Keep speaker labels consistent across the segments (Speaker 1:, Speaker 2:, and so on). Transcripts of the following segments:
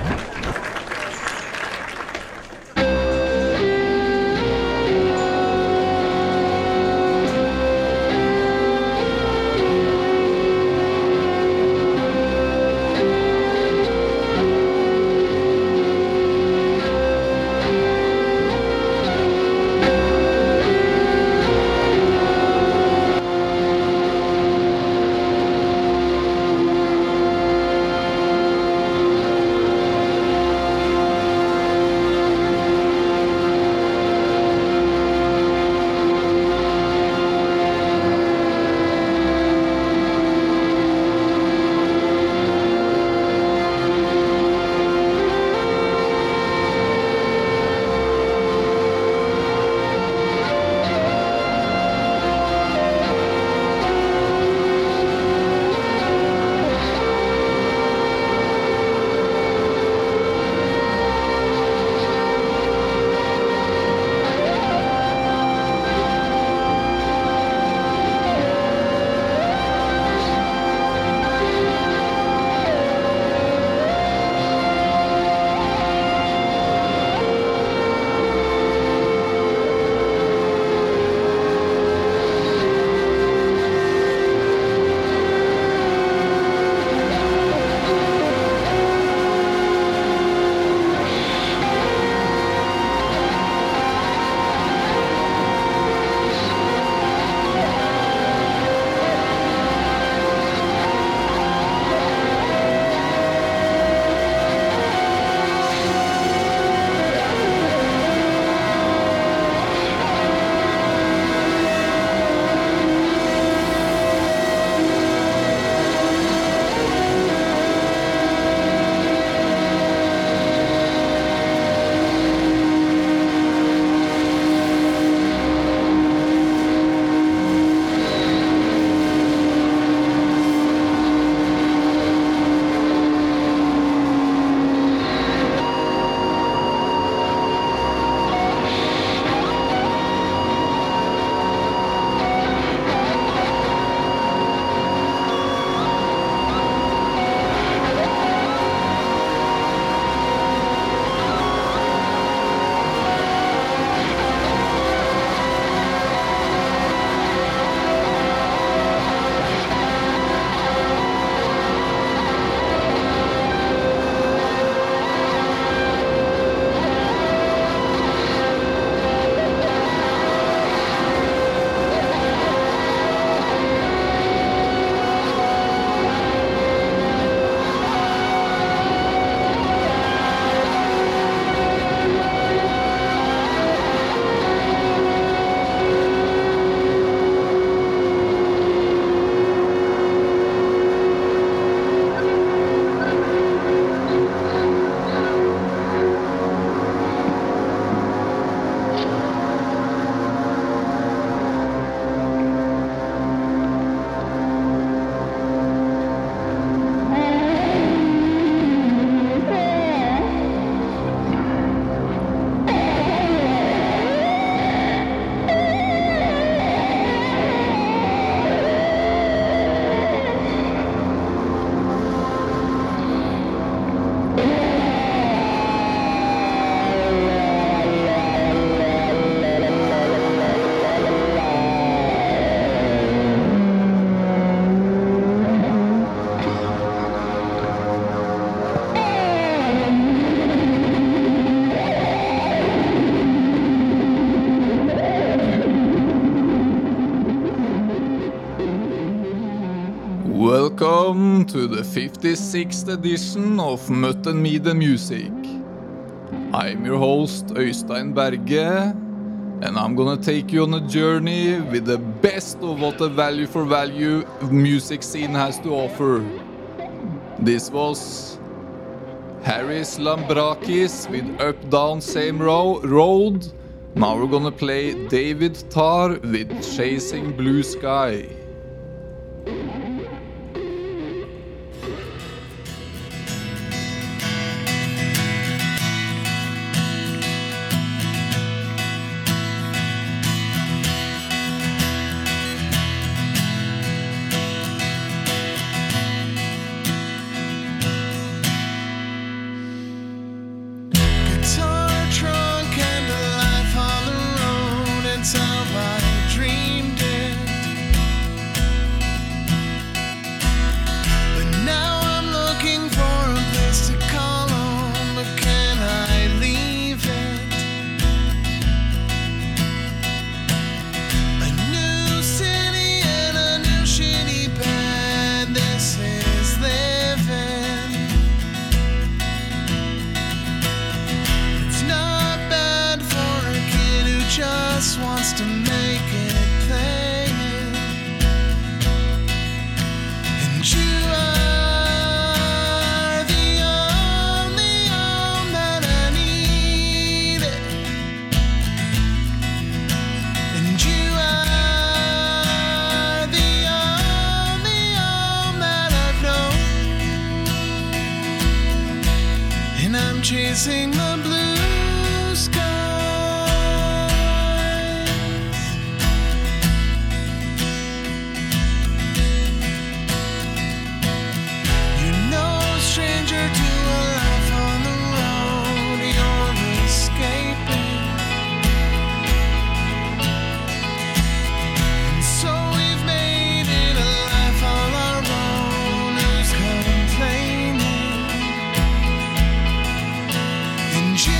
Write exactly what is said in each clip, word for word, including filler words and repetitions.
Speaker 1: Welcome to the fifty-sixth edition of Møtt and Meet and Music. I'm your host, Øystein Berge, and I'm gonna take you on a journey with the best of what the value for value music scene has to offer. This was Haris Lambrakis with Up Down Same ro- Road. Now we're gonna play David Tarr with Chasing Blue Sky.
Speaker 2: I'm chasing the blue skies. You're no stranger to a life on the road. You're escaping. And so we've made it a life all our own. Who's complaining? And you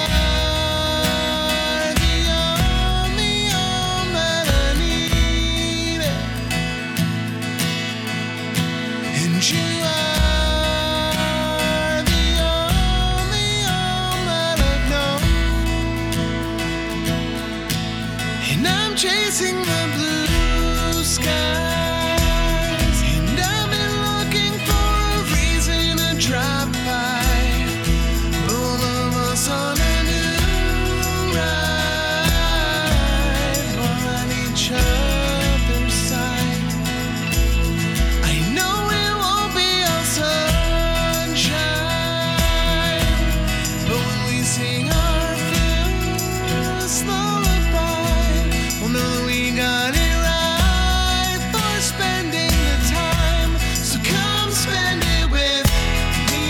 Speaker 2: are the only home that I needed. And you are the only home that I've known. And I'm chasing the blue skies. And I've been looking for a reason to drop by. Both of us on a new ride, on each other's side. I know it won't be all sunshine, but when we sing our first lullaby, we'll know that we got it right for spending the time. So come spend it with me.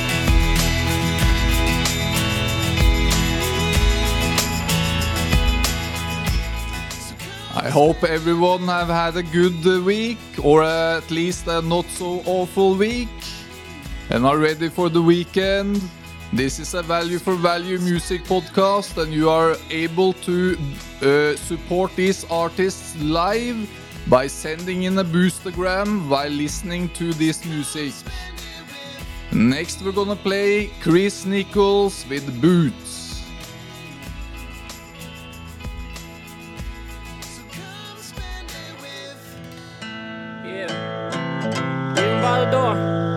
Speaker 1: I hope everyone have had a good uh, week, or uh, at least a not so awful week, and are ready for the weekend. This is a Value for Value music podcast, and you are able to uh, support these artists live by sending in a boostergram while listening to this music. Next we're gonna play Chris Nichols with Boots.
Speaker 2: So come spend it with
Speaker 3: Yeah. Even by the door.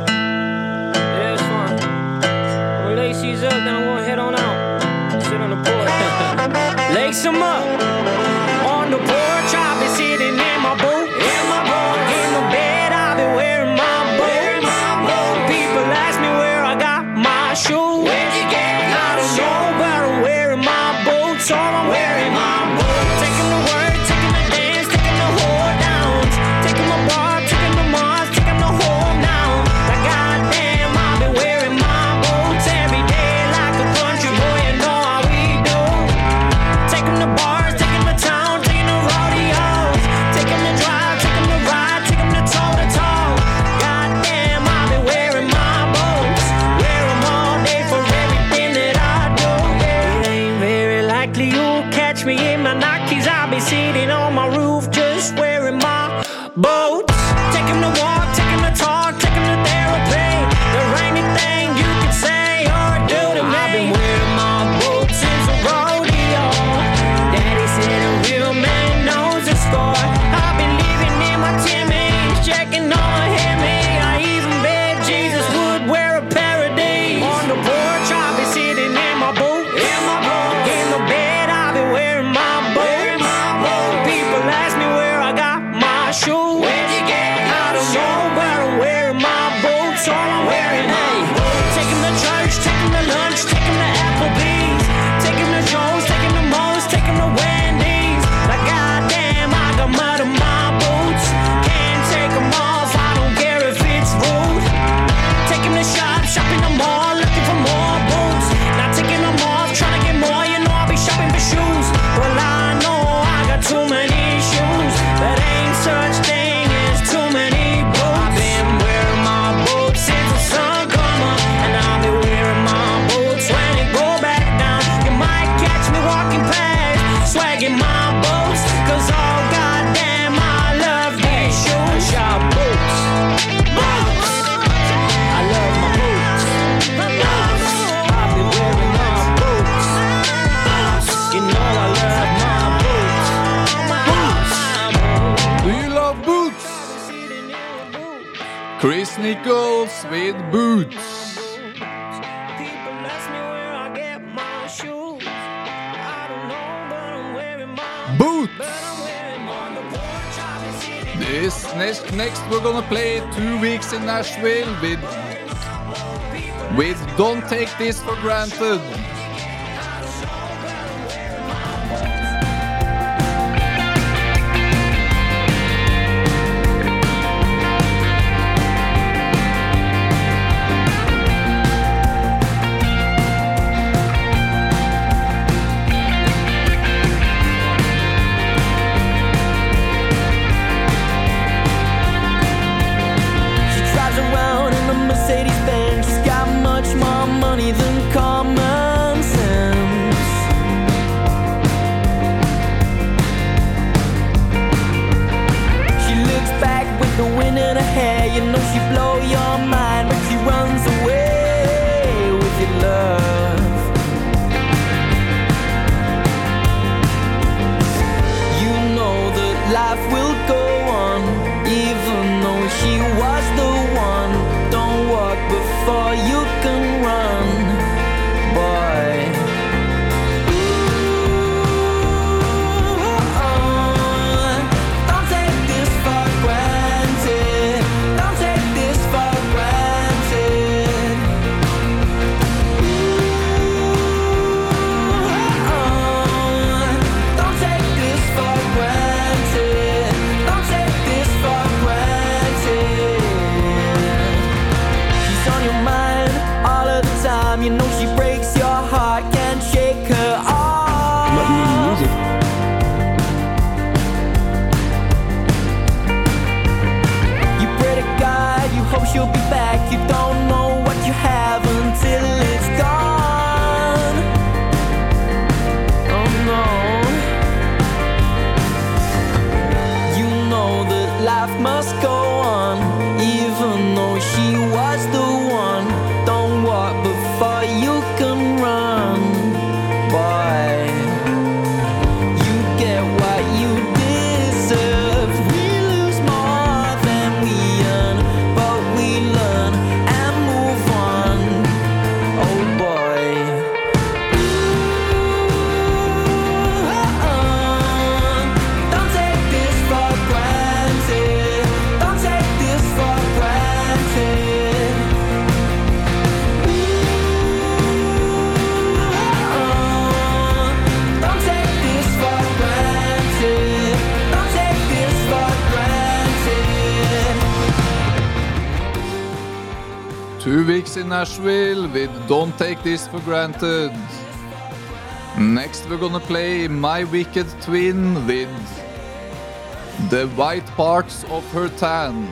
Speaker 3: Yeah, it's fun. When Lacey's up, then I'm gonna head on out. Sit on the porch. Lace 'em up. On the porch, I'll be sitting in my boat. In my boat. In the bed, I'll be wearing my boat. People ask me where I got my shoes. Where'd you get I don't know, but I'm wearing my boat. So I'm wearing my boat. Taking the work, taking the dance, taking the whole downs. Taking my bar, taking the Mars, taking the whole now. Like goddamn, I'll be wearing my boots every day like a country boy. You know how we do. Taking the bars, taking the town, taking the rodeos, taking the drive, taking the ride, taking the toe to toe. Goddamn, I'll be wearing my boots. Wear 'em all day for everything that I do. It ain't very likely you'll catch me in my Nikes. I'll be sitting on my roof just wearing my boots. Taking the walk, taking the talk, taking the therapy. There ain't anything you can say or do to me. I've been wearing my boots since the rodeo. Daddy said a real man knows the score. I've been living in my Timmy's, checking on my Hemi. I even bet Jesus would wear a pair of these. On the porch, I'll be sitting in my boot. In my boat. In the bed, I'll be wearing my boot. People ask me where I got my shoes. Where'd you get I don't know, but I'm wearing my boots. All I'm wearing, hey. Taking the church, taking the lunch, taking the Applebee's, taking the Joe's, taking the Moe's, taking the Wendy's. Like goddamn, I got mud in my boots. Can't take 'em off, I don't care if it's rude. Taking the shop, shopping the mall, looking for more boots. Not taking them off, trying to get more. You know I'll be shopping for shoes. Well, I know I got too many shoes, but ain't such thing as too many boots. I've been wearing my boots since the sun come up, and I'll be wearing my boots when it go back down. You might catch me walking past, swagging my boots, 'cause all goddamn I love these shoes. Shop boots, boots. I love my boots. I'll be wearing my boots. You know I love my boots. Boots.
Speaker 1: Do you love Boots? Chris Nichols with Boots.
Speaker 3: People ask me where I get my shoes. I don't know, but I'm wearing my
Speaker 1: Boots.
Speaker 3: but I'm wearing on the porch. I'll be sitting
Speaker 1: This next next we're gonna play two weeks in Nashville with with Don't Take This For Granted.
Speaker 4: Mercedes-Benz, she's got much more money than common sense. She looks back with the wind in her hair, you know she blow your mind, but she runs away with your love. You know that life will go on, even though she was the one. Don't walk before you can run, boy. Ooh, oh, don't take this for granted. Don't take this for granted. Ooh, oh, don't take this for granted. Don't take this for granted. On your mind all of the time, you know she breaks your heart, can't shake her off.
Speaker 5: Let me music.
Speaker 4: You pray to God, you hope she'll be back. You don't know what you have until it's gone. Oh no. You know that life must go on, even though she was the one. Don't walk before you can run, boy. You get what you deserve. We lose more than we earn, but we learn and move on, oh boy. Ooh, uh-uh. Don't take this for granted. Don't take this for granted. Ooh, uh-uh. Don't take this for granted. Don't take this for granted.
Speaker 1: Two weeks in Nashville with Don't Take This For Granted. Next we're gonna play My Wicked Twin with The White Parts of Her Tan.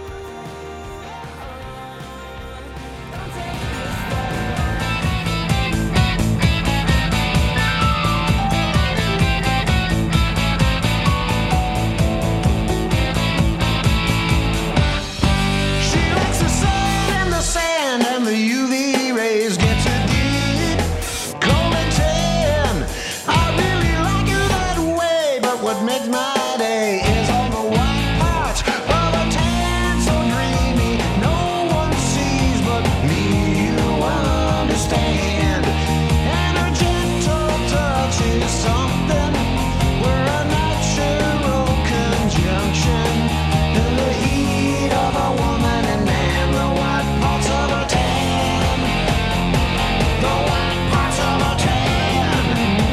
Speaker 2: She likes the sun and the sand and the U V rays get to deep, cold and tan. I really like you that way, but what makes my day is all the white parts of a tan so dreamy. No one sees but me, you understand. And her gentle touch is something. We're a natural conjunction. In the heat of a woman and man, the white parts of a tan. The white parts of a tan.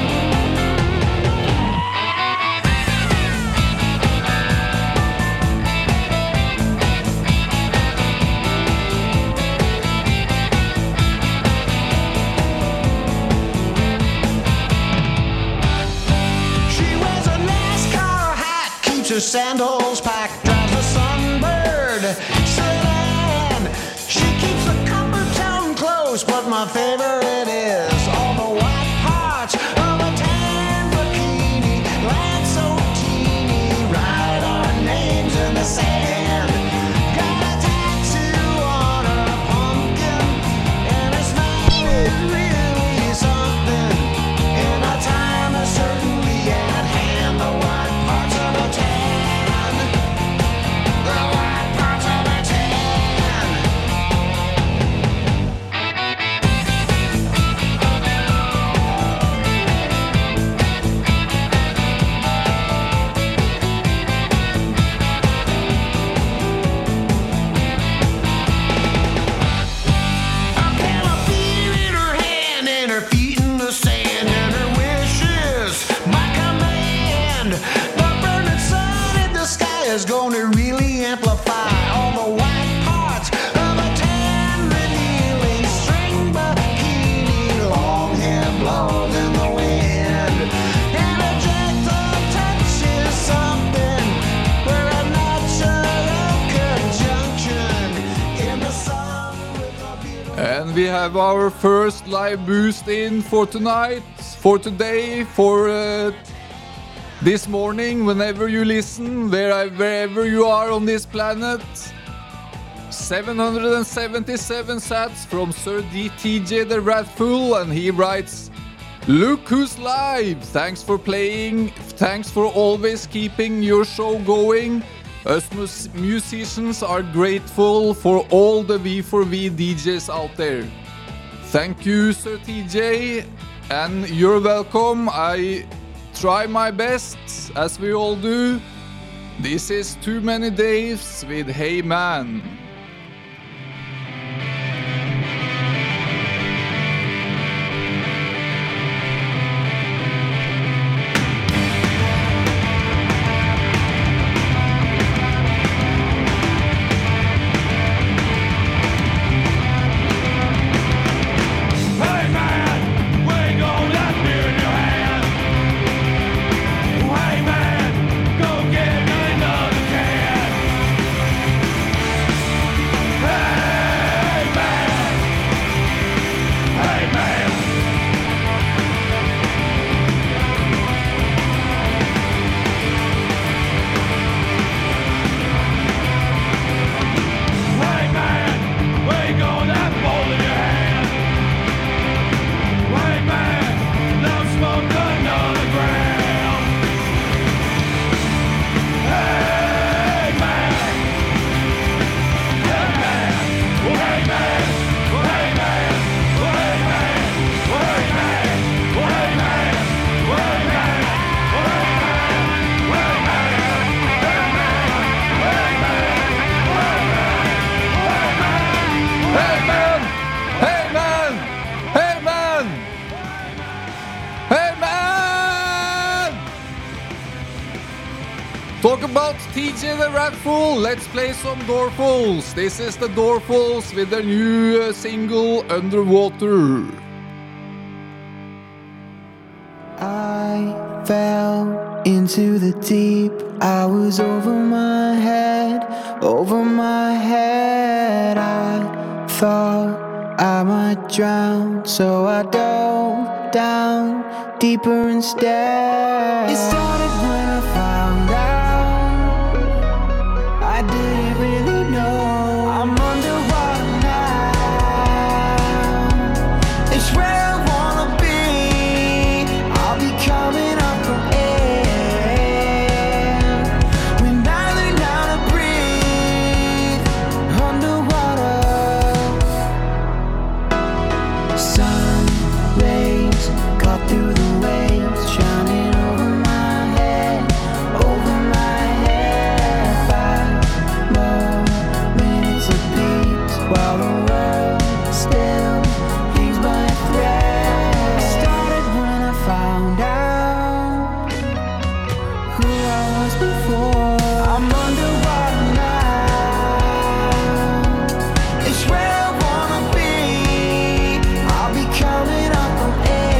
Speaker 2: She wears a NASCAR hat, keeps her sandals packed, drives a Sunbird sedan. She keeps the comfort zone close, but my favorite is all the white parts of a tan bikini. Land so teeny, write our names in the sand. Got a tattoo on her pumpkin, and her smile is really something. In a time that's certainly at hand, the white parts of a tan. The white parts of a tan.
Speaker 1: have our first live boost in for tonight, for today, for uh, this morning, whenever you listen, where I, wherever you are on this planet. seven hundred seventy-seven sats from Sir D T J the Wrathful, and he writes, "Look who's live! Thanks for playing, thanks for always keeping your show going. Us mus- musicians are grateful for all the V four V D Js out there." Thank you, Sir T J, and you're welcome. I try my best, as we all do. This is Too Many Days with Hey Man. Talk about T J the Wrathful, let's play some Doorfalls. This is the Doorfalls with their new uh, single, Underwater.
Speaker 5: I fell into the deep. I was over my head, over my head. I thought I might drown, so I dove down deeper instead. It started when I found out I didn't really know I'm underwater now. It's where I wanna be. I'll be coming up from air when I learn how to breathe underwater. Sun rays cut through the waves, shining over my head, over my head. Five more minutes of peace while the world still hangs by a thread. It started when I found out who I was before. I'm underwater now. It's where I wanna be. I'll be coming up from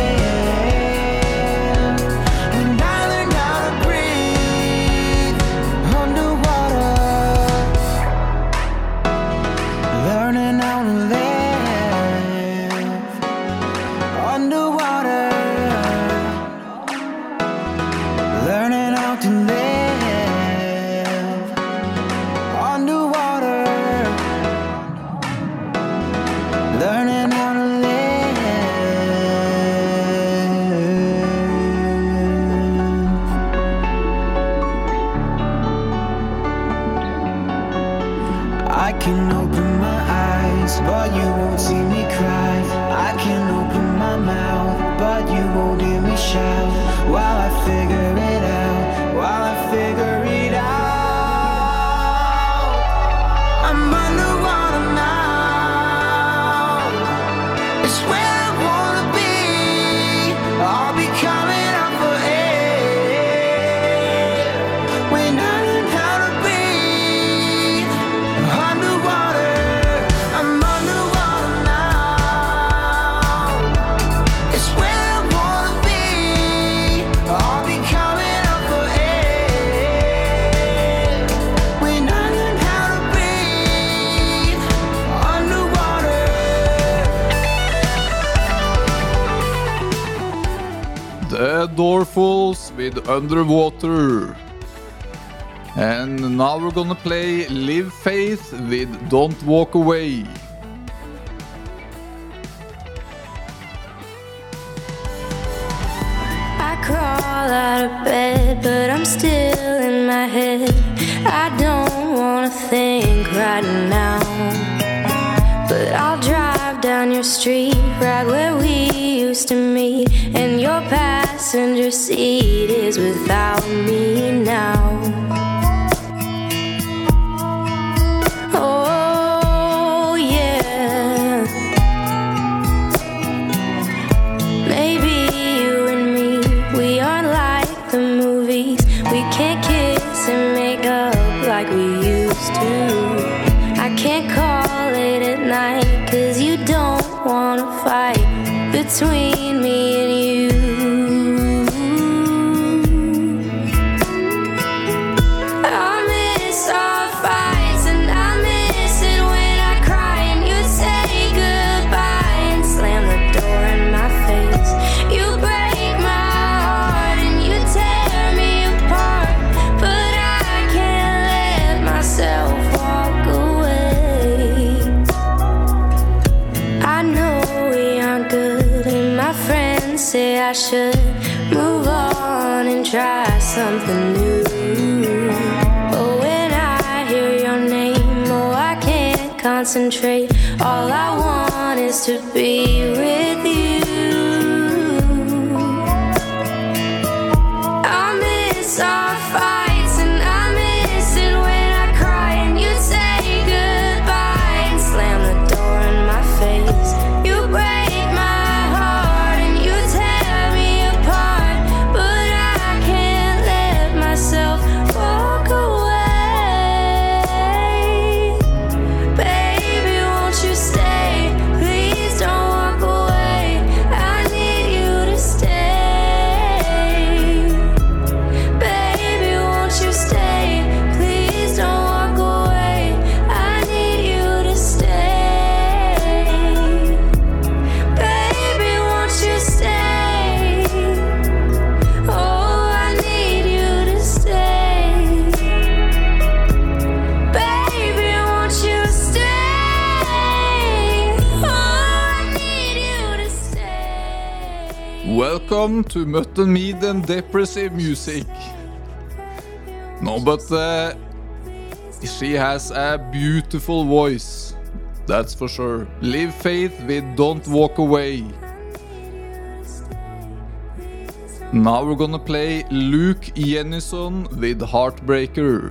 Speaker 5: air when I learn how to breathe underwater. Learning how to live underwater. Learning how to live underwater. Learning how to live. I can open my eyes, but you won't see me cry. I can open my mouth, but you won't hear me shout. While I figure it out, while I figure it out. I'm underwater now. It's where I wanna be. I'll be coming up for air when I learn how to breathe underwater. I'm underwater now. It's where I wanna be. I'll be coming up for air when I learn how to breathe underwater.
Speaker 1: The Doorfuls with Underwater. And now we're gonna play Live Faith with Don't Walk Away.
Speaker 6: I crawl out of bed, but I'm still in my head. I don't wanna think right now, but I'll drive down your street right where we used to meet, and your passenger seat is without me now. Oh yeah, maybe you and me, we aren't like the movies. We can't kiss and make up like we used to. I can't call late at night, cause you don't wanna fight between me and you. I miss our fights, and I miss it when I cry and you say goodbye and slam the door in my face. You break my heart and you tear me apart, but I can't let myself walk away. I know we aren't good, and my friends say I should move on and try something new. But when I hear your name, oh, I can't concentrate. All I want is to be with you. I miss our fights, and I miss it when I cry and you say goodbye and slam the door in my face. You break my heart and you tear me apart, but I can't let myself walk away. Baby, won't you stay? Please don't walk away. I need you to stay. Baby, won't you stay? Please don't walk away. I need you to stay. Baby, won't you stay? Oh, I need you to stay. Baby, won't you stay? Oh, I need you to stay.
Speaker 1: Welcome to Mutton Mead and Depressive Music. No, but uh, she has a beautiful voice, that's for sure. Live Faith with Don't Walk Away. Now we're gonna play Luke Jennison with Heartbreaker.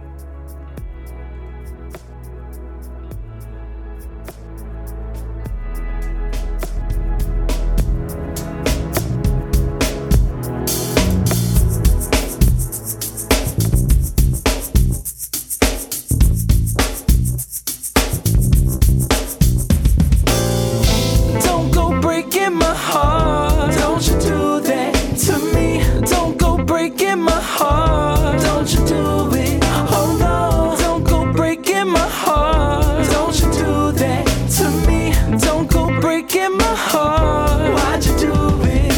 Speaker 4: Don't go breaking my heart. Don't you do that to me. Don't go breaking my heart. Don't you do it. Oh no. Don't go breaking my heart. Don't you do that to me. Don't go breaking my heart. Why'd you do it?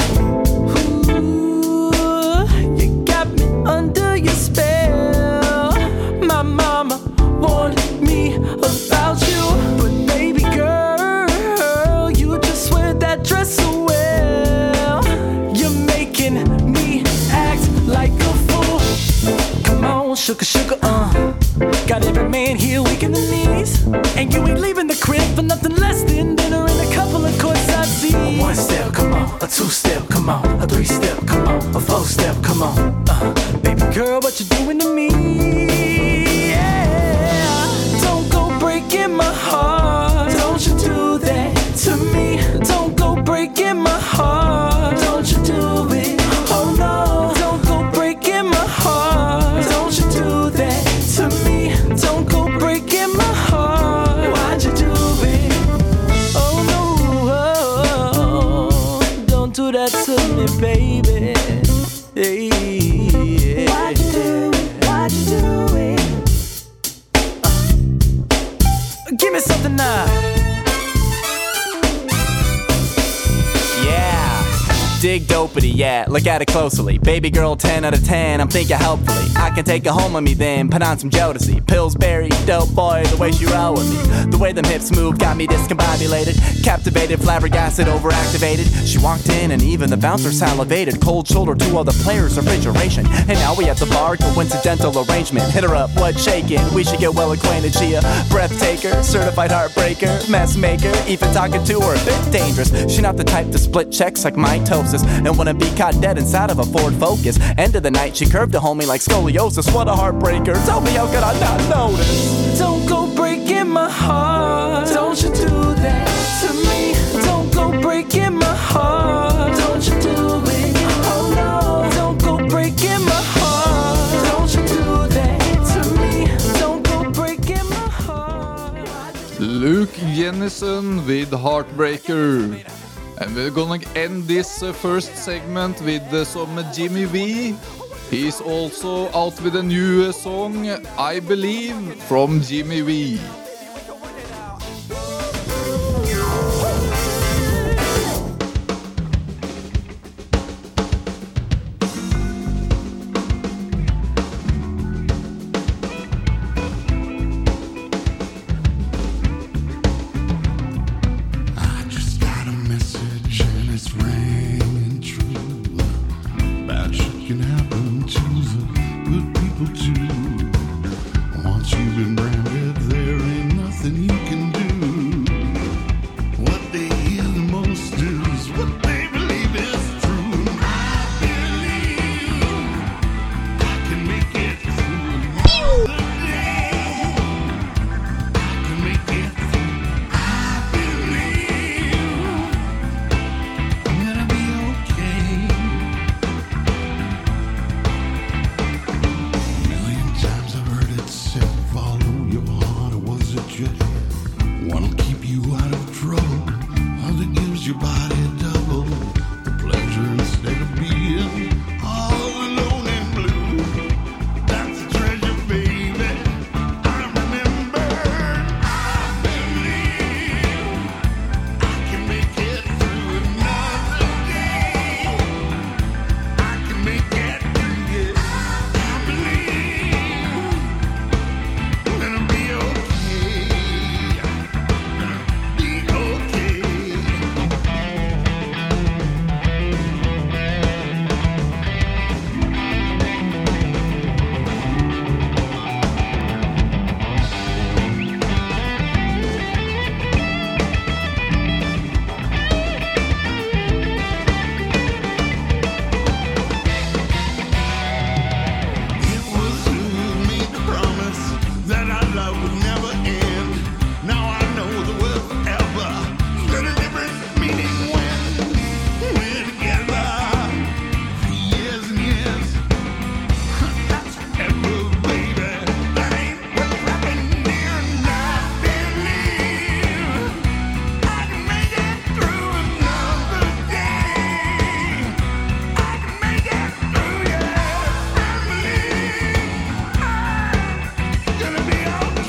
Speaker 4: Ooh, you got me under your spell. My mama warned me about you, but baby girl, you just wear that dress so well. You're making me act like a fool. Come on, sugar, sugar, uh. Got every man here weak in the knees, and you ain't leaving the crib for nothing less than dinner and a couple of courtside seats. One step, come on. A two step, come on. A three step, come on. A four step, come on. Uh, baby girl, what you doing to me? Yeah. Don't go breaking my heart. Don't you do that to me. Don't go breaking my heart. Don't you do it. Oh no. Don't go breaking my heart. Don't you do that to me. Don't go breaking my heart. Why'd you do it? Oh no. Don't do that to me, baby. Hey, yeah. Why'd you do it? Why'd you do it? Give me something now. Yeah.
Speaker 7: Dig dopity, yeah, look at it closely. Baby girl, ten out of ten, I'm thinking helpfully. I can take her home with me then, put on some Jodeci. Pillsbury, dope boy, the way she roll with me. The way them hips move got me discombobulated. Captivated, flabbergasted, overactivated. She walked in and even the bouncer salivated. Cold shoulder to all the players' refrigeration. And now we at the bar, coincidental arrangement. Hit her up, what shaking? We should get well acquainted. She a breath taker, certified heartbreaker, mess maker. Even talking to her a bit dangerous. She not the type to split checks like mitosis and wouldn't be caught dead inside of a Ford Focus. End of the night, she curved a homie like scoliosis. What a heartbreaker. Tell me how could I not notice?
Speaker 4: Don't go breaking my heart. Don't you do that to me. Don't go breaking my heart. Don't you do it. Oh no. Don't go breaking my heart. Don't you do that to me. Don't go breaking my heart.
Speaker 1: Luke Jennison with Heartbreaker. And we're gonna end this uh, first segment with uh, some Jimmy V. He's also out with a new uh, song, I Believe, from Jimmy V.
Speaker 2: I just got a message and it's ringing true. Bad shit can happen to the good people too. Once you've been branded, there ain't nothing you can do. What they hear the most is what they believe is true. I believe I can make it through another day. I can make it through. I believe I'm gonna be okay. A million times I've heard it said, follow your heart, or was it your head? One'll keep you out of trouble, other gives your body double the pleasure instead of being all alone and blue. That's a treasure, baby. I remember. I believe I can make it through another day. I can make it through it. I believe I'm gonna be okay. Gonna be okay. It was you who made the promise that our love would never end. Now I know the word forever got a different meaning when we're together for years and years. That's forever, baby. That ain't what's happening here. And I believe I can make it through another day. I can make it through, yeah. I believe I'm gonna be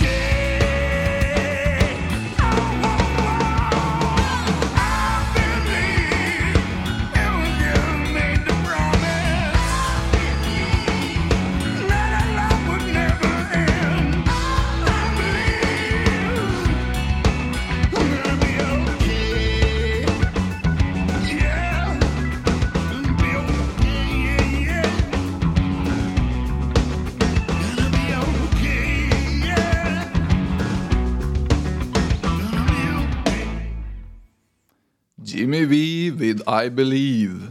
Speaker 2: okay. Oh, oh, oh. I believe it was you who made the promise that our love would never end. I believe I'm gonna be okay. Yeah, gonna be okay. Yeah, yeah. Gonna be okay. Yeah, gonna be okay.
Speaker 1: Jimmy V with I Believe.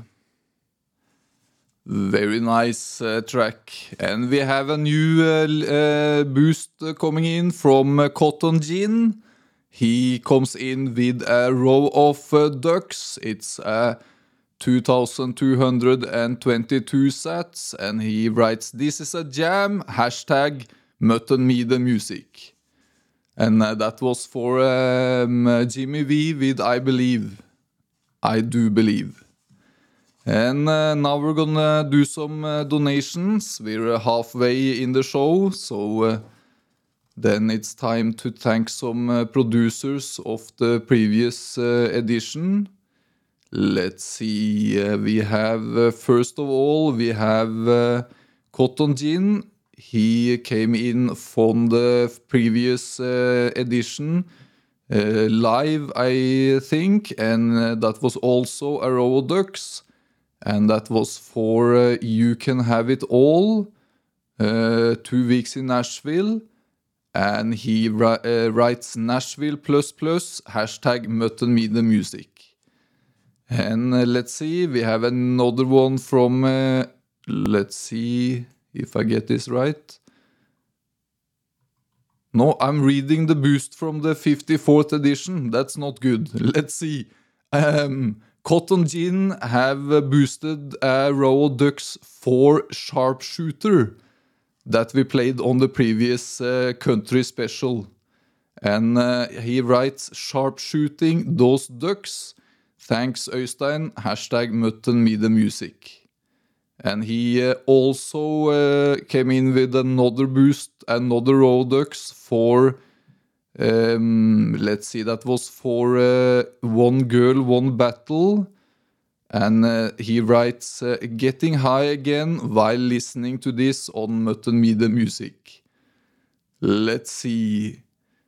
Speaker 1: Very nice uh, track. And we have a new uh, l- uh, boost uh, coming in from uh, Cotton Gin. He comes in with a row of uh, ducks. It's a two thousand two hundred twenty-two sats. And he writes, this is a jam, hashtag Mutton Me the Music. And uh, that was for um, uh, Jimmy V with I Believe. I do believe. And uh, now we're gonna do some uh, donations. We're uh, halfway in the show, so uh, then it's time to thank some uh, producers of the previous uh, edition. let's see. Uh, we have, uh, first of all, we have uh, Cotton Gin. He came in from the previous uh, edition, uh, live, I think, and uh, that was also a row of ducks, and that was for uh, You Can Have It All, uh, two weeks in Nashville, and he ri- uh, writes Nashville plus plus, hashtag Mutton Me the Music. And uh, let's see, we have another one from, uh, let's see if I get this right. No, I'm reading the boost from the fifty-fourth edition. That's not good. Let's see. Um, Cotton Gin have uh, boosted a row of ducks for Sharpshooter that we played on the previous uh, country special. And uh, he writes, Sharpshooting those ducks. Thanks, Øystein. Hashtag Mutton Me the Music. And he uh, also uh, came in with another boost, another row of ducks for, um, let's see, that was for uh, One Girl, One Battle. And uh, he writes, uh, Getting high again while listening to this on Mutton Me the Music. Let's see.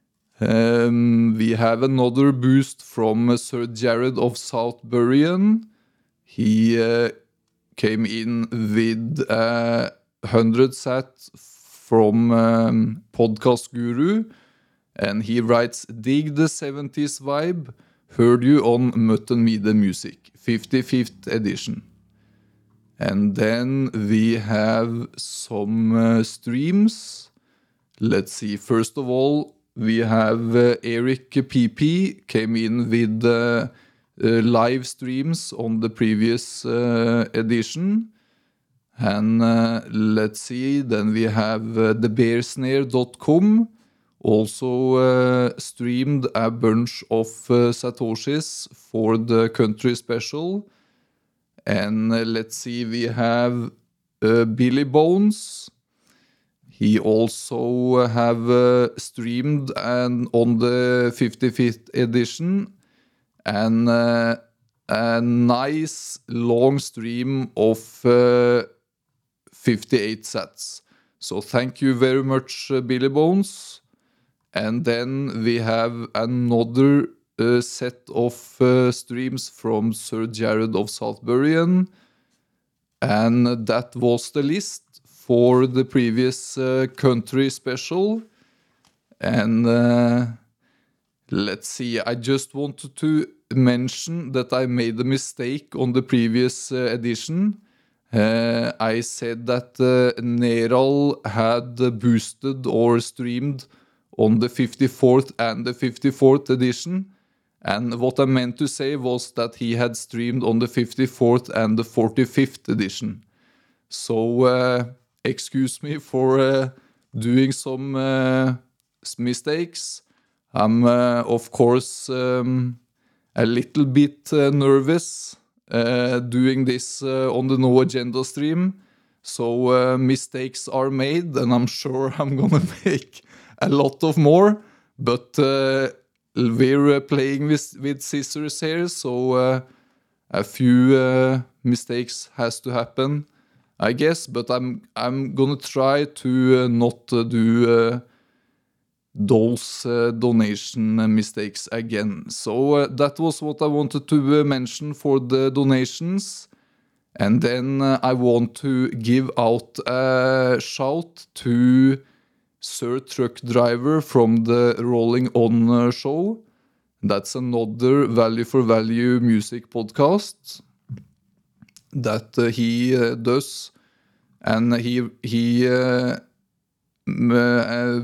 Speaker 1: Um, we have another boost from uh, Sir Jared of South Burien. He uh, came in with uh, one hundred sat from um, Podcast Guru, and he writes, Dig the seventies vibe, heard you on Mutton Me the Music, fifty-fifth edition. And then we have some uh, streams. Let's see, first of all, we have uh, Eric P P came in with uh, uh, live streams on the previous uh, edition. And uh, let's see, then we have uh, the bearsnare dot com also uh, streamed a bunch of uh, Satoshis for the country special. And uh, let's see, we have uh, Billy Bones. He also have uh, streamed and on the fifty-fifth edition, and uh, a nice long stream of uh, fifty-eight sets. So thank you very much, uh, Billy Bones. And then we have another uh, set of uh, streams from Sir Jared of South Burien, and that was the list for the previous uh, country special. And uh, let's see, I just wanted to mention that I made a mistake on the previous uh, edition. Uh, I said that uh, Neral had uh, boosted or streamed on the fifty-fourth and the fifty-fourth edition. And what I meant to say was that he had streamed on the fifty-fourth and the forty-fifth edition. So uh, excuse me for uh, doing some uh, mistakes. I'm, uh, of course, um, a little bit uh, nervous uh, doing this uh, on the No Agenda stream. So uh, mistakes are made, and I'm sure I'm gonna make a lot of more. But uh, we're uh, playing with, with scissors here, so uh, a few uh, mistakes has to happen, I guess, but I'm I'm gonna try to uh, not uh, do uh, those uh, donation mistakes again. So uh, that was what I wanted to uh, mention for the donations. And then uh, I want to give out a shout to Sir Truck Driver from the Rolling On uh, show. That's another Value for Value music podcast that uh, he uh, does, and he he uh, m- uh,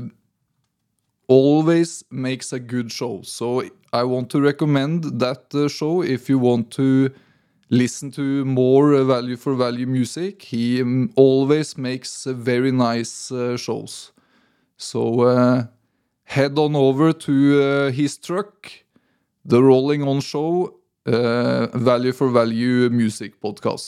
Speaker 1: always makes a good show. So I want to recommend that uh, show if you want to listen to more uh, Value for Value music. He um, always makes uh, very nice uh, shows. So uh, head on over to uh, his truck, the Rolling On show, uh, Value for Value music podcast.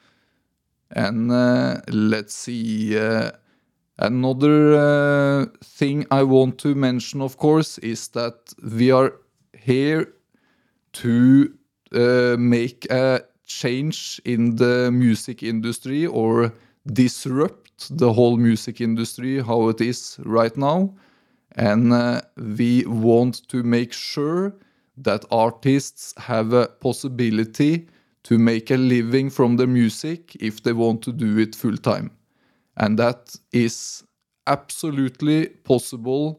Speaker 1: And uh, let's see, uh, another uh, thing I want to mention, of course, is that we are here to uh, make a change in the music industry or disrupt the whole music industry how it is right now. And uh, we want to make sure that artists have a possibility to make a living from their music if they want to do it full time. And that is absolutely possible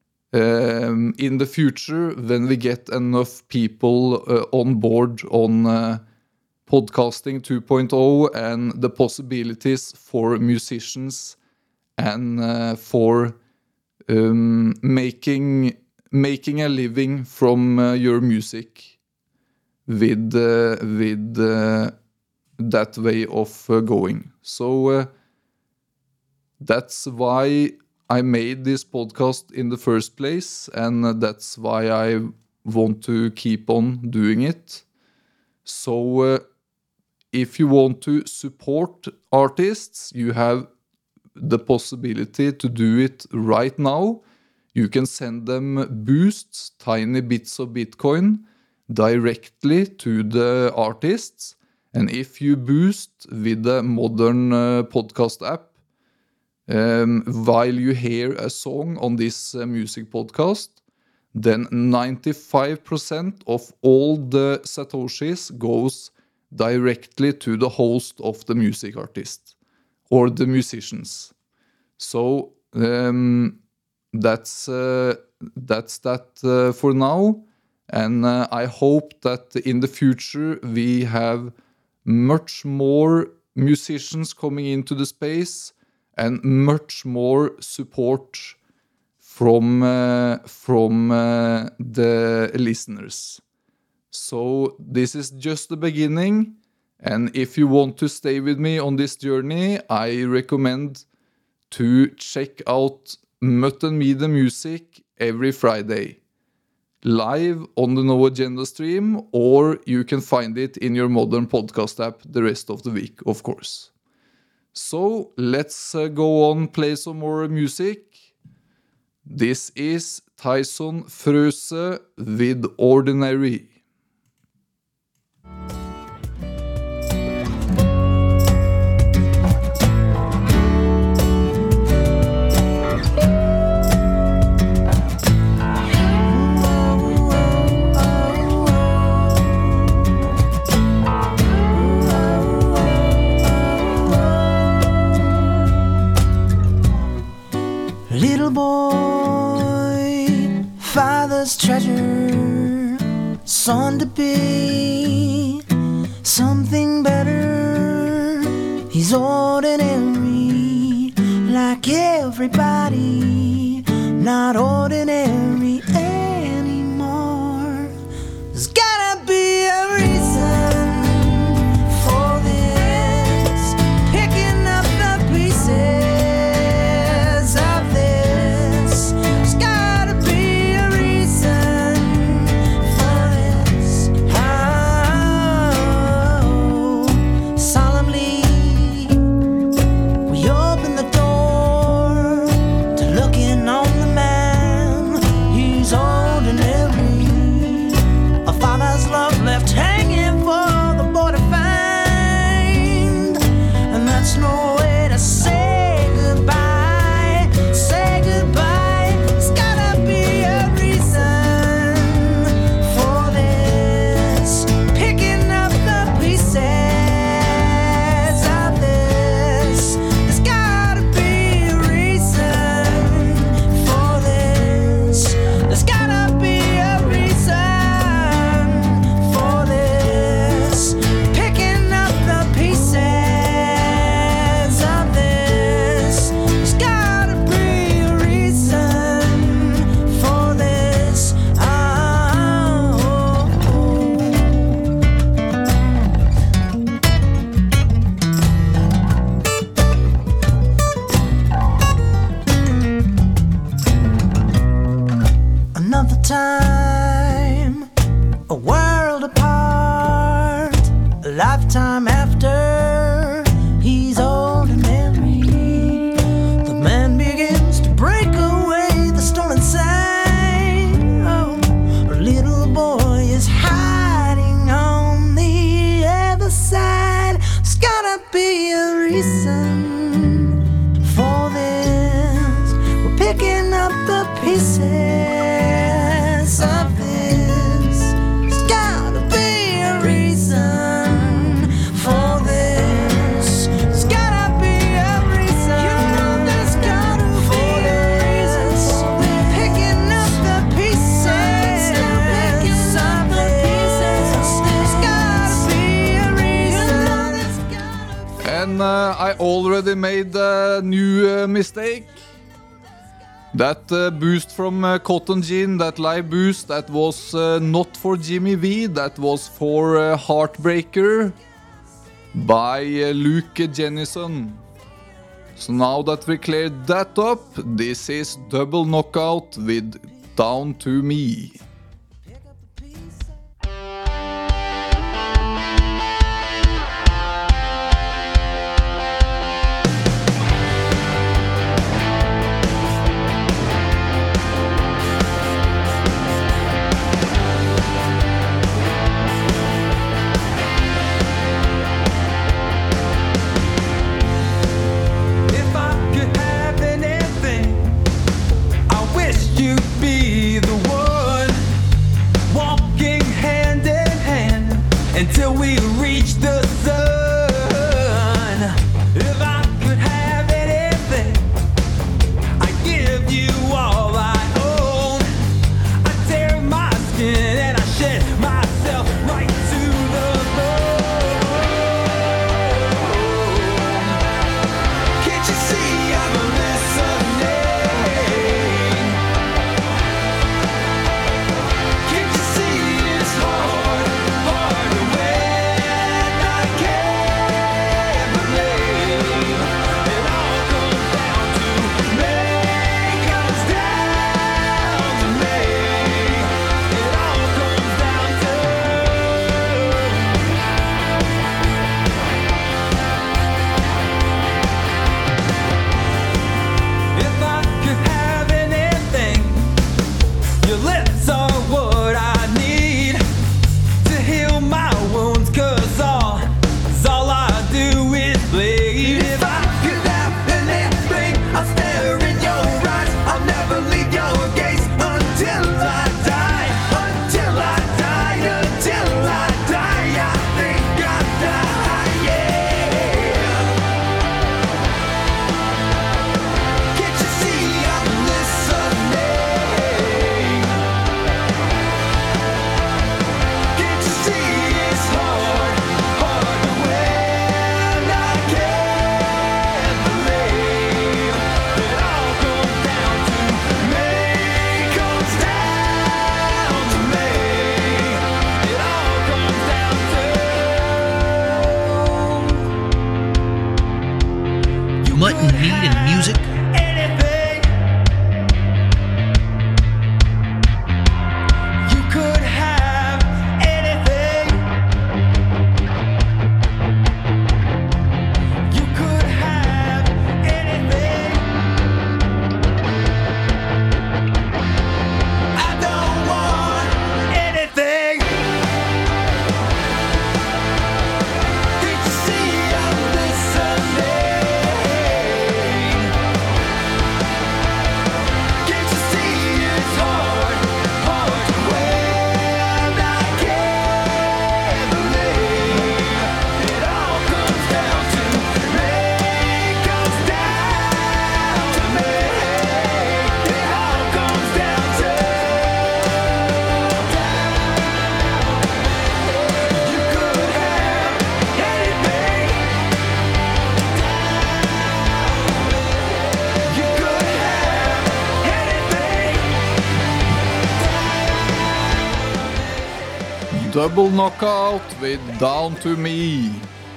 Speaker 1: um, in the future when we get enough people uh, on board on uh, podcasting two point oh and the possibilities for musicians and uh, for um, making making a living from uh, your music with uh, with uh, that way of uh, going. So uh, that's why I made this podcast in the first place, and uh, that's why I want to keep on doing it. So uh, if you want to support artists, you have the possibility to do it right now. You can send them boosts, tiny bits of Bitcoin, directly to the artists. And if you boost with the modern uh, podcast app, um, while you hear a song on this uh, music podcast, then ninety-five percent of all the Satoshis goes directly to the host of the music artist or the musicians. So um, that's uh, that's that uh, for now, and uh, I hope that in the future we have much more musicians coming into the space and much more support from uh, from uh, the listeners. So this is just the beginning, and if you want to stay with me on this journey, I recommend to check out Mutt and Me the Music every Friday, live on the No Agenda stream, or you can find it in your modern podcast app the rest of the week, of course. So let's uh, go on, play some more music. This is Tyson Frøse with Ordinary.
Speaker 5: Little boy, father's treasure, son to be something better. He's ordinary, like everybody, not ordinary anymore. There's gotta be a reason for this, picking up the pieces. Lifetime after he's ordinary, the man begins to break away the storm inside. Oh, a little boy is hiding on reason for this. We're picking up the pieces of this. There's gotta be a reason for this. There's gotta be a reason. You know there's gotta be a reason. We're picking up the pieces. Still picking up the pieces. There's gotta be a reason. You know there's gotta be.
Speaker 1: And uh, I already made a new uh, mistake. That uh, boost from uh, Cotton Gin, that live boost, that was uh, not for Jimmy V, that was for uh, Heartbreaker by uh, Luke Jennison. So now that we cleared that up, this is Double Knockout with Down to Me.
Speaker 4: If I could have anything, I wish you'd be the one, walking hand in hand until we reach the sun. If I could have anything, I'd give you all I own. I tear my skin and I shed myself right to the bone. Can't you see I'm listening? Can't you see it's hard, hard to win? I can't believe it all comes down to me. Comes down to me. It all comes down to. If I could have anything, your lips are what I need to heal my wounds, 'cause all, 'cause all I do is bleed. If I could have anything, I'll stare in your eyes. I'll never leave your gaze until I die. Until I die, until I die. I think I die, yeah. Can't you see I'm listening? Can't you see it's hard, hard to win? I can't believe it all comes down to me. Comes down to me. It all comes down to.
Speaker 8: Mutton Meat and Music.
Speaker 4: Anything. You could have anything. You could have anything. I don't want anything. Did you see I'm listening? Can't you see it's hard, hard to win? I can't believe it all comes down to me. Comes down to me. It all comes down to. You could have anything. You could have anything.
Speaker 1: Double Knockout with Down to Me.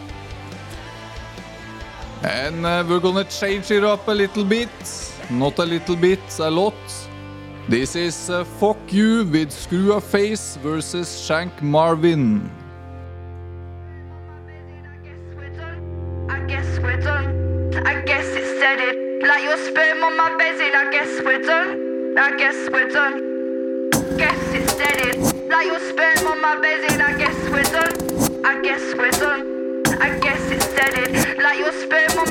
Speaker 1: And uh, we're gonna change it up a little bit. Not a little bit, a lot. This is uh, Fuck You with Screw a Face versus Shank Marvin.
Speaker 9: I guess we're done. I guess it's said it. Like your sperm on my bedside. I guess we're done. I guess we're done. Guess it's said it. Like your sperm on my bedside. I guess we're done. I guess we're done. I guess it's said it. Like your sperm on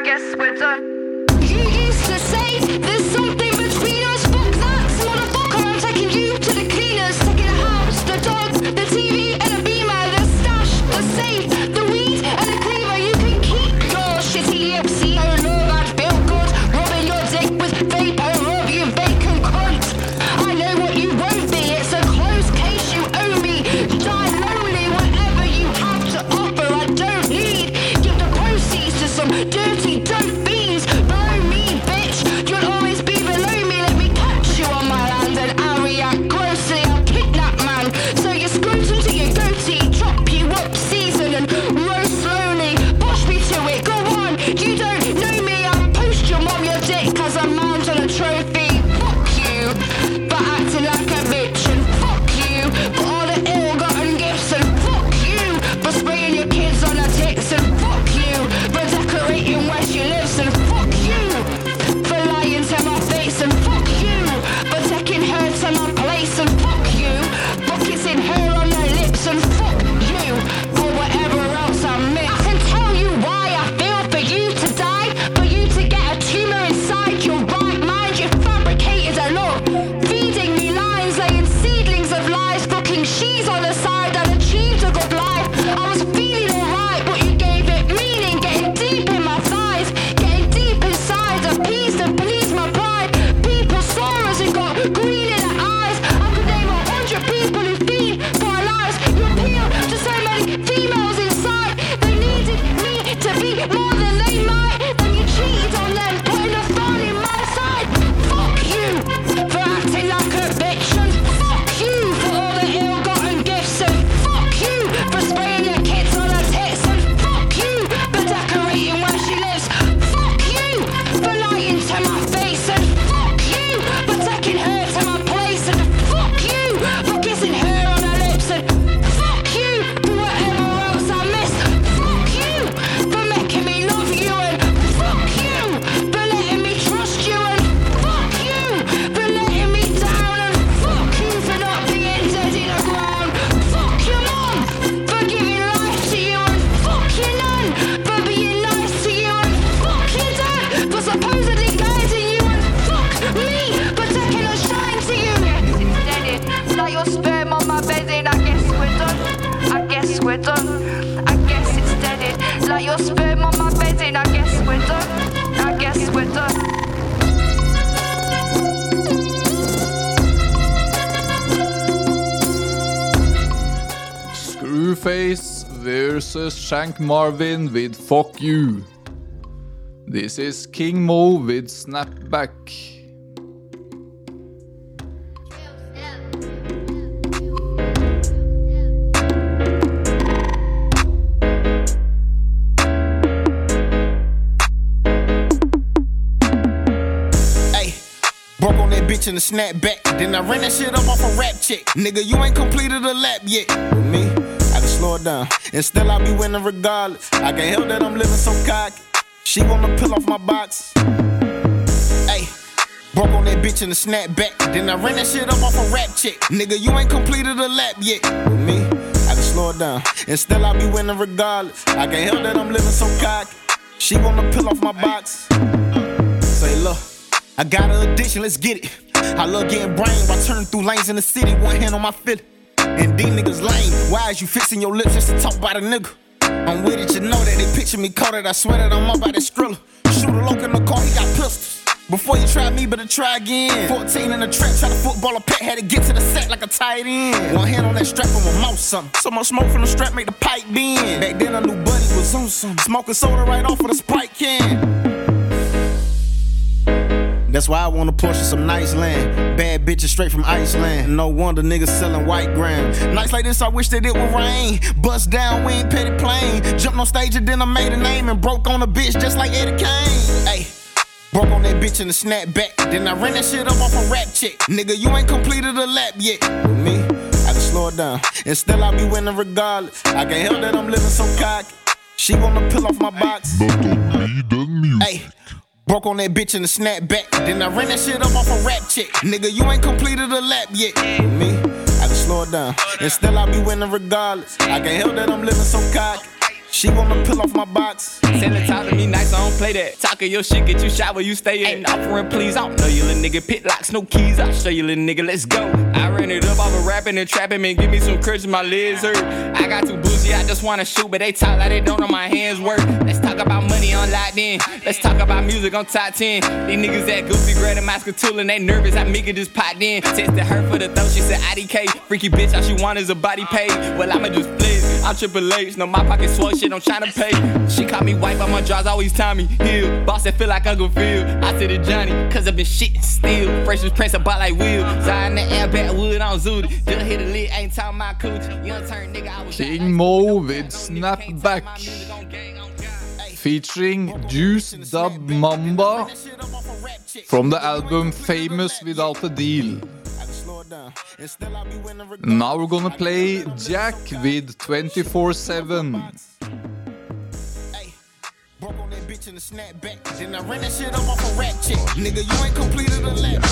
Speaker 9: guess we're done.
Speaker 6: You used to say there's something between us. Fuck that, motherfucker. I'm taking you to the cleaners. Taking the house, the dog, the T V, and the beamer, the stash, the safe, the weed, and the cleaver. You can keep your shitty M C. I know I'd feel good rubbing your dick with vapor. Rub you bacon cunt. I know what you won't be. It's a closed case you owe me. Die lonely, whatever you have to offer. I don't need. Give the proceeds to some dirty dope fiends. Below me, bitch. You'll always be below me. Let me catch you on my land and I'll react grossly. I'll kidnap man. So you scrotum to your goatee. Chop you up, season and roast slowly. Push me to it, go on. You don't know me. I'll post your mom your dick cause I'm mounted on a trophy. Fuck you for acting like a bitch. And fuck you for all the ill-gotten gifts. And fuck you for spraying your kids on her tits. And fuck you for decorating where she lives. And fuck you for lying to my face. And fuck you for taking her to my place. And fuck you for kissing her on her lips. And fuck you for whatever else I miss. I can tell you why I feel for you to die. For you to get a tumor inside your right mind. You fabricated a love, feeding me lines, laying seedlings of lies. Fucking she's on the side and achieved a good life. I was feeling alright, but you gave it meaning. Getting deep in my thighs, getting deep inside. Appeased and pleased my pride. People saw us and got green in their eyes. I could name a hundred people who feed for our lives. You appeal to so many females inside. They needed me to be more than they might. Then you cheated on them, putting a thorn in my side. Fuck you for acting like a bitch. And fuck you for all the ill-gotten gifts. And fuck you for spraying your kids on her tits. And fuck you for decorating where she lives. Fuck you for lying to my face. And fuck you for taking her to my place. And fuck you for kissing her on her lips. And fuck you for whatever else I missed. Fuck you for making me love you. And fuck you for letting me trust you. And fuck you for letting me down. And fuck you for not being dead in the ground. Fuck your mom for giving life to you. And fuck your nun for being nice to you. And fuck your dad for supposedly guiding you. And fuck me for taking a shine to you.
Speaker 9: It's steady, like your sperm on my bedding. I guess we're done. I guess we're done. I guess it's steady, like your sperm on my bedding. I guess we're done. I guess we're done.
Speaker 1: Screwface versus Shank Marvin with Fuck You. This is King Mo with Snapback.
Speaker 10: Ay, broke on that bitch in the snapback. Then I ran that shit up off a rap chick. Nigga, you ain't completed a lap yet. With me, I can slow it down. And still I be winning regardless. I can't help that I'm living so cocky. She wanna peel off my box. Ay, broke on that bitch in the snapback. Then I ran that shit up off a rap chick. Nigga, you ain't completed a lap yet. With me, I can slow it down. And still I be winning regardless. I can't help that I'm living so cocky. She wanna peel off my box. Say, look, I got an addiction, let's get it. I love getting brain while turning through lanes in the city. One hand on my feet. And these niggas lame. Why is you fixing your lips just to talk about a nigga? I'm with it, you know that they picture me coated. I swear that I'm up by that Skrilla. Shoot a loc in the car, he got pistols. Before you try me, better try again. fourteen in the trap, try to football a pet, had to get to the set like a tight end. One hand on that strap, I'ma mouth something. So much smoke from the strap, make the pipe bend. Back then I knew Buddy was on something. Smoking soda right off of the Sprite can. That's why I wanna Porsche some nice land. Bad bitches straight from Iceland. No wonder niggas selling white gram. Nights like this, I wish that it would rain. Bust down, wing, petty plane. Jumped on stage and then I made a name and broke on a bitch just like Eddie Kane. Ay, broke on that bitch in the snapback. Then I ran that shit up off a rap chick. Nigga, you ain't completed a lap yet. With me, I can slow it down. And still I be winning regardless. I can't help that I'm living so cocky. She wanna peel off my box. Ay, broke on that bitch in the snapback. Then I ran that shit up off a rap chick. Nigga, you ain't completed a lap yet. With me, I can slow it down. And still I be winning regardless. I can't help that I'm living so cocky. She wanna peel off my box.
Speaker 7: Tell her talk to me nice, I don't play that. Talking your shit, get you shot where you stay at. Ain't offering please, I don't know you little nigga. Pit locks, no keys, I'll show you little nigga, let's go. I ran it up off of rapping and trapping, man, give me some crutches, my legs hurt. I got too bougie, I just wanna shoot, but they talk like they don't know my hands work. Let's talk about money on locked in. Let's talk about music on top ten. These niggas that goofy, grabbing my tool and they nervous, I make it just popped in. Tested her for the throat, she said I D K. Freaky bitch, all she want is a body pay. Well, I'ma just flex, I'm Triple H, no, my pocket swole shit, I'm tryna pay. She call me white, but my jaws always Tommy Hill. Boss that feel like Uncle Phil. I said to Johnny, cause I've been shitting still. Fresh as Prince, about like Will. Zion the air, backwood on Zooty. Just hit a lick, ain't talking my coochie. Young turn nigga, I was
Speaker 1: King Mo with Snapback, featuring Juice Dub Mamba from the album Famous Without a Deal. Now we're gonna play Jack with twenty-four seven.
Speaker 10: Broke on that bitch in the snapback. Then I ran that shit up off a rap check. Nigga, you ain't completed a lap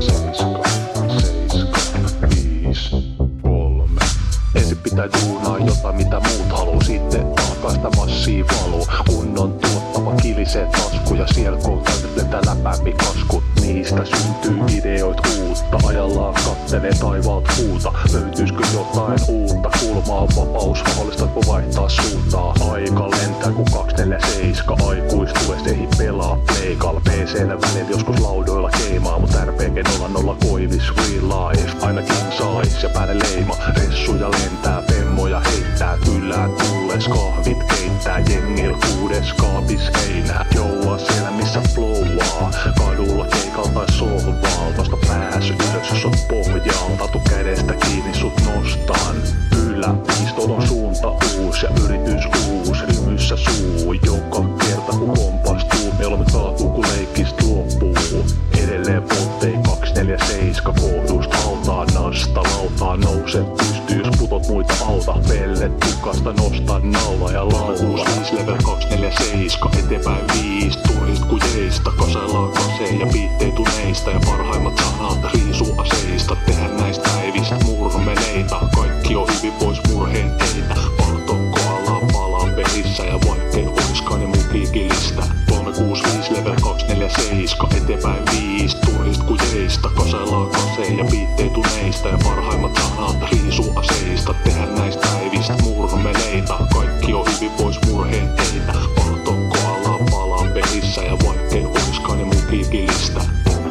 Speaker 11: Ensin pitää duunaa jotain mitä muut haluu. Sitten taakaista massiin valuu. Kunnon tuottava kilisee tasku. Ja sielkoon täytetään läpämpi kasku. Niistä syntyy ideoit uutta. Ajallaan kattelee taivaat huuta. Löytyisikö jotain uutta? Kulmaa vapaus. Mahdollistatko vaihtaa suuntaa? Aika lentää ku kaksikymmentäseitsemän. Aikuistues ei pelaa pleikalla. P C:llä välillä joskus laudoilla keimaa. Mut R P G nolla nolla koivis real life. Ainakin sais ja päälle leima. Ressuja lentää, pemmoja heittää. Kylään tulles kahvit keittää. Jengil kuudes kaapis heinää. Joua siellä missä flowaa. Kadulla keikalla tai sohvaa. Tosta pääsy ylös jos on pohjaa. Tatu kädestä kiinni sut nostaan. Ylä, pistolon suunta uus ja yritys uus. Rymyssä suu, joka kerta kun kompastuu. Mieluummin kaatuu kun leikkistä loppuu. Edelleen pottei kaksikymmentäneljä kohdusta hautaa. Nasta lautaa nouse pystyy jos putot muita auta. Pelle tukasta nostaa naula ja laula. Siis level kaksikymmentäneljä eteenpäin viis. Turhist ku jeista. Kasaillaan kaseen ja piitteityneistä. Ja parhaimmat sanat riisuu aseista. Tehdä näistä päivistä murmeleita. Kaikki on hyvin pois murheen teitä. Pahtokko alaa palaa pelissä. Ja vaikkei oiskaan niin mun kiikilistä. kolme kuusi viisi level kaksikymmentäneljä eteenpäin viis. Turhist ku jeista. Kasaillaan kaseen ja piitteityneistä. Ja parhaimmat sanat riisuu aseista. Tehdä näistä päivistä murmeleita. Kaikki on hyvin pois murheen teitä. Pahtokko alaa palaa pelissä. Ja vaikkei oiskaan niin mun kiikilistä.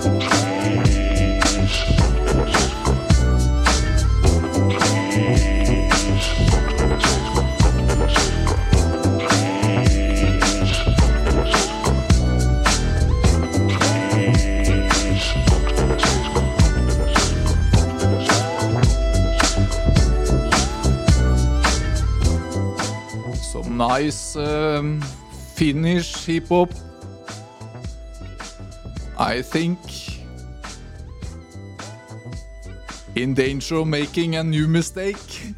Speaker 1: Nice um, Finnish hip-hop. I think in danger of making a new mistake.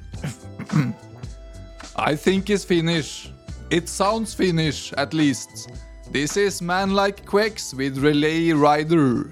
Speaker 1: I think it's Finnish. It sounds Finnish at least. This is Man Like Quex with Relay Rider.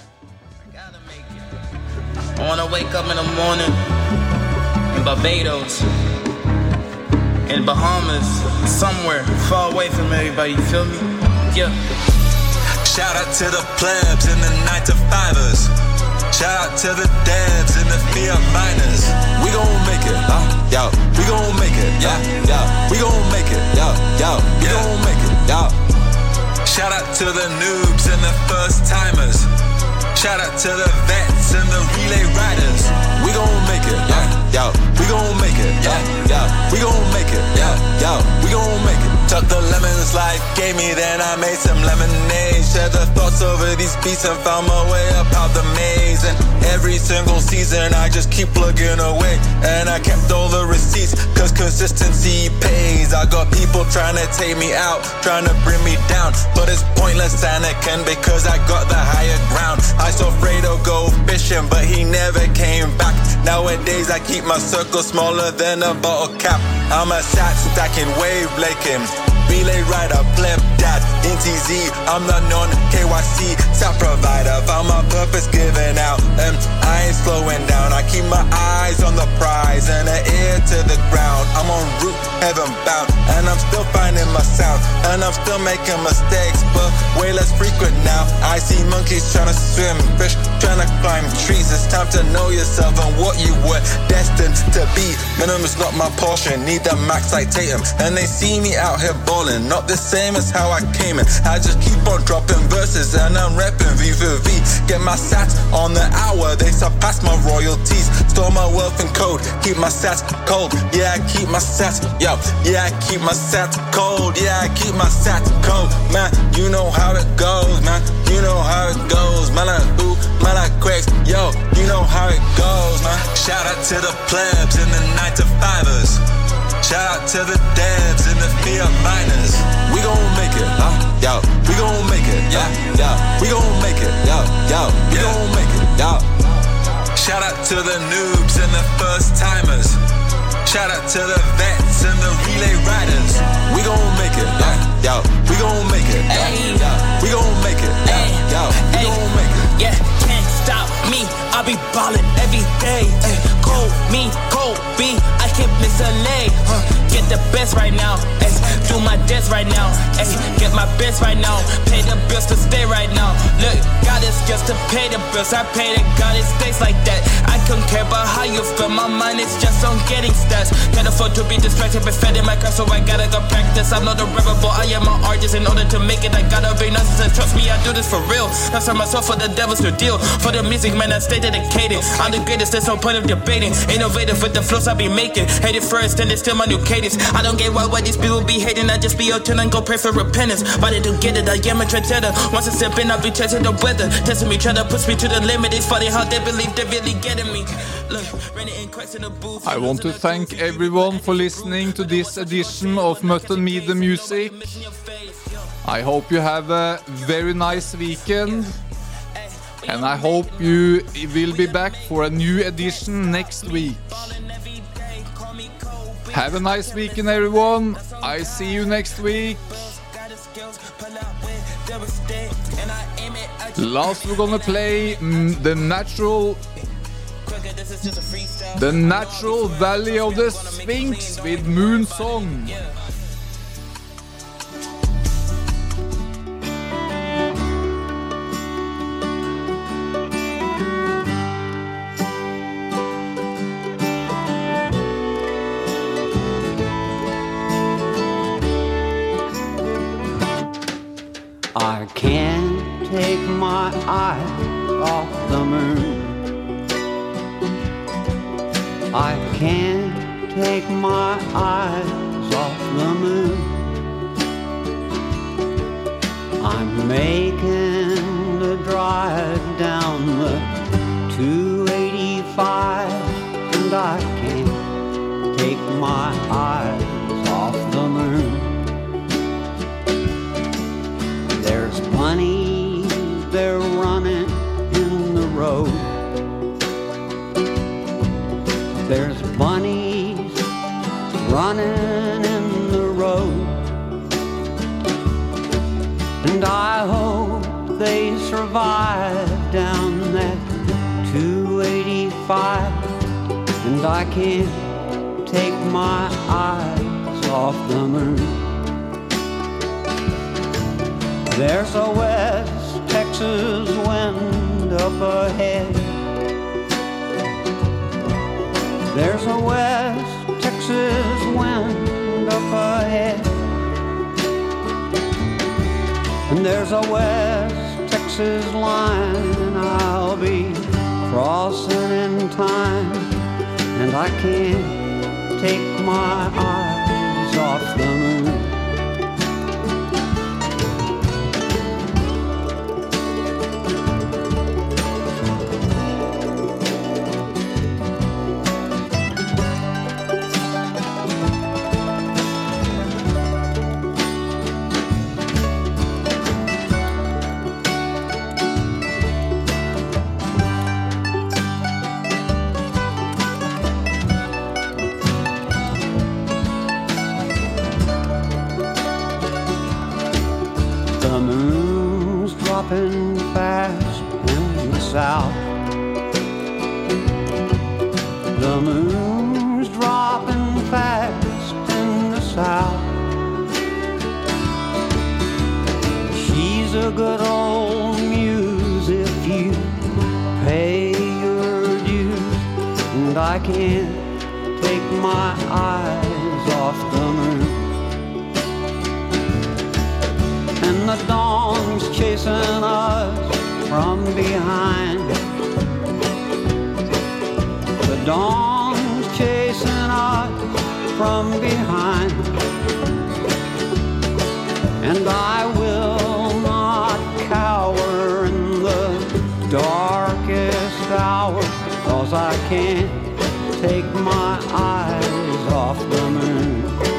Speaker 12: I wanna wake up in the morning in Barbados, in Bahamas, somewhere far away from everybody, you feel me? Yeah.
Speaker 13: Shout out to the plebs and the nine to fivers. Shout out to the devs and the Fiat miners. We gon' make it, uh, yo. We gon' make it, yeah, yeah. We gon' make it, yo, yo. We gon' make it, yo. Shout out to the noobs and the first timers. Shout out to the vets and the relay riders. We gon' make it, yeah, yo. We gon' make it, yeah, yeah. We gon' make it, yeah, yo. We gon' make it. Took the lemons life gave me, then I made some lemonade. Shared the thoughts over these beats and found my way up out the maze. And every single season I just keep plugging away. And I kept all the receipts, cause consistency pays. I got people trying to take me out, trying to bring me down. But it's pointless Anakin because I got the higher ground. I saw Fredo go fishing, but he never came back. Nowadays I keep my circle smaller than a bottle cap. I'm a sat stacking wave laking. Relay rider, pleb dad, N T Z, I'm the non-K Y C sat provider. Found my purpose giving out, and I ain't slowing down. I keep my eyes on the prize and an ear to the ground. I'm I'm en route, heaven bound, and I'm still finding my sound, and I'm still making mistakes, but way less frequent now. I see monkeys trying to swim, fish trying to climb trees. It's time to know yourself and what you were destined to be. Minimum's not my portion, need the max like Tatum, and they see me out here balling, not the same as how I came in. I just keep on dropping verses, and I'm repping V for V. Get my sats on the hour, they surpass my royalties. Store my wealth in code, keep my sats cold. Yeah, I keep my sats, yo. Yeah, I keep my sats cold. Yeah, I keep my sats cold. Man, you know how it goes, man. You know how it goes. Man, like ooh, man, like quakes. Yo, you know how it goes, man.
Speaker 14: Shout out to the plebs and the nine to fivers. Shout out to the devs and the fear miners.
Speaker 13: We gon' make it, huh? Yo, we gon' make it, yeah, yeah. We gon' make it, yo, yo. We
Speaker 14: Yeah.
Speaker 13: gon' make it, yo.
Speaker 14: Shout out to the noobs and the first timers. Shout out to the vets and the relay riders.
Speaker 13: We gon' make it, yeah, yo. We gon' make it, yeah, yeah. We gon' make it, yeah, yo. We gon' make it.
Speaker 12: Yeah, can't stop me. I be ballin' every day. Ay, cold me, cold B. I can't miss a leg. Huh. Get the best right now. Ay, do my debts right now. Ay, get my best right now. Pay the bills to stay right now. Look, God is just to pay the bills. I pay the God, it stays like that. I couldn't care about how you feel. My mind is just on getting stats. Can't afford to be distracted, but fed in my car, so I gotta go practice. I'm not a rebel, but I am an artist. In order to make it, I gotta be narcissist. Trust me, I do this for real. That's how myself for the devils to deal. For the music, man, I stay dedicated. I'm the greatest, there's no point of debating. Innovative with the flows I be making. Hate it first, and it's still my new cadence. I don't get why, why these people be hating. I just be your turn and go pray for repentance. But I do get it, I am a trendsetter. Once I step in, I'll be chasing the weather. Testing me, trying to push me to the limit. It's funny how they believe they're really getting me. Look, running in cracks in the booth.
Speaker 1: I want to thank everyone for listening to this edition of Mutton Meet the Music. I hope you have a very nice weekend, and I hope you will be back for a new edition next week. Have a nice weekend, everyone. I see you next week. Last we're gonna play mm, the natural The Natural Valley of the Sphinx with Moon Song.
Speaker 5: I can't take my eyes off the moon. I can't take my eyes off the moon. I'm making the drive down the two eighty-five, and I can't take my eyes off the moon. There's bunnies, they're running in the road. There's bunnies running in the road, and I hope they survive down that two eighty-five, and I can't take my eyes off the moon. There's a West Texas wind up ahead. There's a West Texas wind up ahead, and there's a West Texas line I'll be crossing in time, and I can't take my eyes off the moon. The moon's dropping fast in the south. The moon's dropping fast
Speaker 15: good old muse if you pay your dues. And I can't take my eyes off the moon. And the dawn's chasing us from behind. The dawn's chasing us from behind. And I will not cower in the darkest hour, 'cause I can't take my eyes off the moon.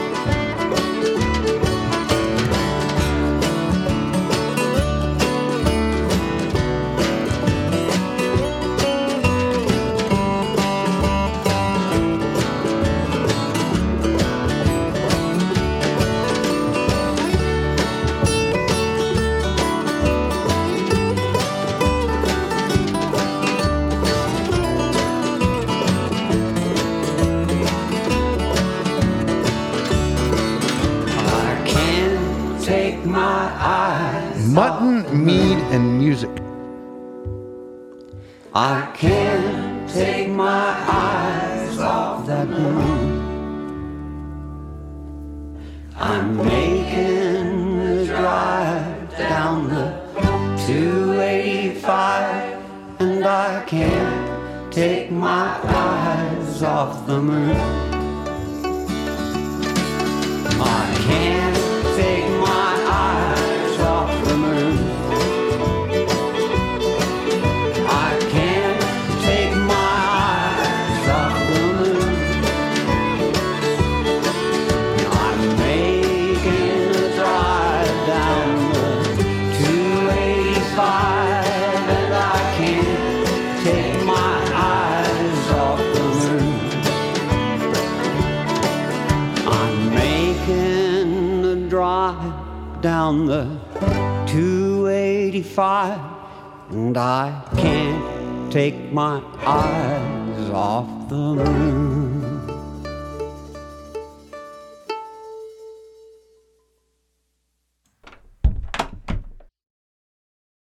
Speaker 16: Mutton, Mead, and Music.
Speaker 15: I can't take my eyes off that moon. I'm making the drive down the two eighty-five, and I can't take my eyes off the moon. I can't take my eyes off the moon. I can't take my eyes off the moon. I'm making a drive down the two eighty-five, and I can't take my eyes off the moon. I'm making a drive down the two eighty-five, and I can't take my eyes off the moon.